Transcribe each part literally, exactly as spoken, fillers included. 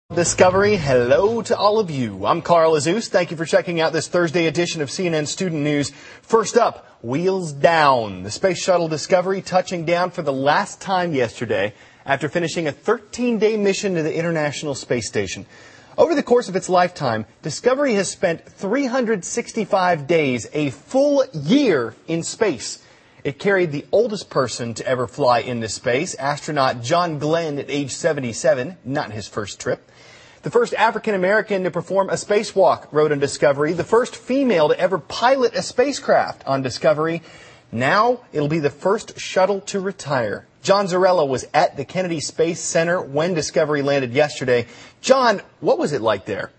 Discovery, hello to all of you. I'm Carl Azuz. Thank you for checking out this Thursday edition of C N N Student News. First up, wheels down. The Space Shuttle Discovery touching down for the last time yesterday after finishing a thirteen-day mission to the International Space Station. Over the course of its lifetime, Discovery has spent three hundred sixty-five days, a full year in space. It carried the oldest person to ever fly into space, astronaut John Glenn at age seventy-seven, not his first trip. The first African-American to perform a spacewalk rode on Discovery. The first female to ever pilot a spacecraft on Discovery. Now it'll be the first shuttle to retire. John Zarrella was at the Kennedy Space Center when Discovery landed yesterday. John, what was it like there?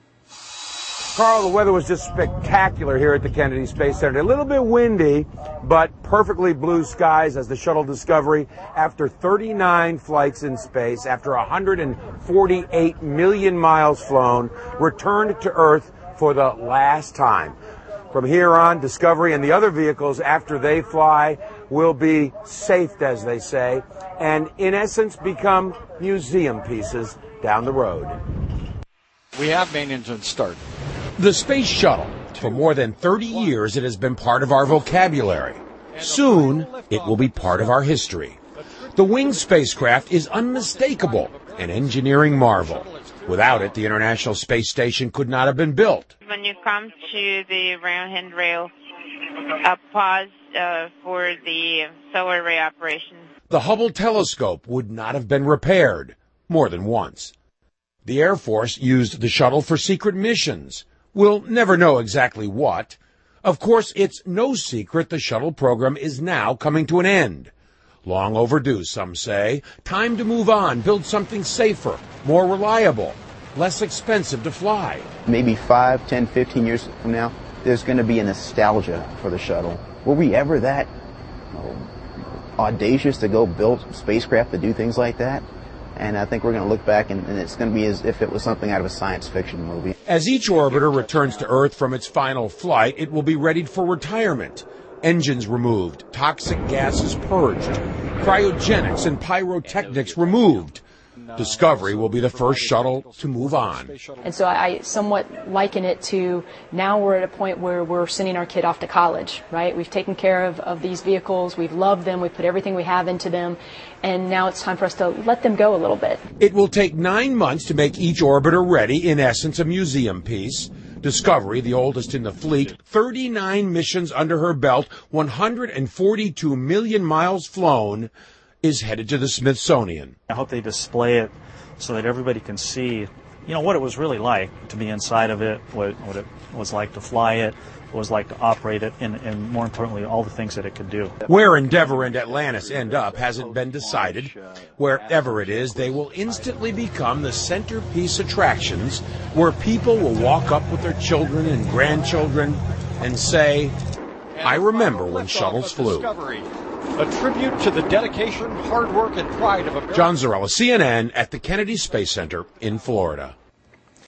Carl, the weather was just spectacular here at the Kennedy Space Center. A little bit windy, but perfectly blue skies as the shuttle Discovery, after thirty-nine flights in space, after one hundred forty-eight million miles flown, returned to Earth for the last time. From here on, Discovery and the other vehicles, after they fly, will be safed, as they say, and in essence become museum pieces down the road. We have main engine start. The Space Shuttle. For more than thirty years, it has been part of our vocabulary. Soon, it will be part of our history. The winged spacecraft is unmistakable, an engineering marvel. Without it, the International Space Station could not have been built. When you come to the round handrail, a pause uh, for the solar array operation. The Hubble telescope would not have been repaired more than once. The Air Force used the shuttle for secret missions. We'll never know exactly what. Of course, it's no secret the shuttle program is now coming to an end. Long overdue, some say. Time to move on, build something safer, more reliable, less expensive to fly. Maybe five, ten, fifteen years from now, there's going to be a nostalgia for the shuttle. Were we ever that you know, audacious to go build spacecraft to do things like that? And I think we're going to look back, and, and it's going to be as if it was something out of a science fiction movie. As each orbiter returns to Earth from its final flight, it will be readied for retirement. Engines removed, toxic gases purged, cryogenics and pyrotechnics removed. Discovery will be the first shuttle to move on. And so I somewhat liken it to now we're at a point where we're sending our kid off to college, right? We've taken care of, of these vehicles, we've loved them, we've put everything we have into them, and now it's time for us to let them go a little bit. It will take nine months to make each orbiter ready, in essence a museum piece. Discovery, the oldest in the fleet, thirty-nine missions under her belt, one hundred forty-two million miles flown, is headed to the Smithsonian. I hope they display it so that everybody can see, you know, what it was really like to be inside of it, what, what it was like to fly it, what it was like to operate it, and, and more importantly, all the things that it could do. Where Endeavour and Atlantis end up hasn't been decided. Wherever it is, they will instantly become the centerpiece attractions where people will walk up with their children and grandchildren and say, I remember when shuttles flew. A tribute to the dedication, hard work, and pride of America. John Zarrella, C N N, at the Kennedy Space Center in Florida.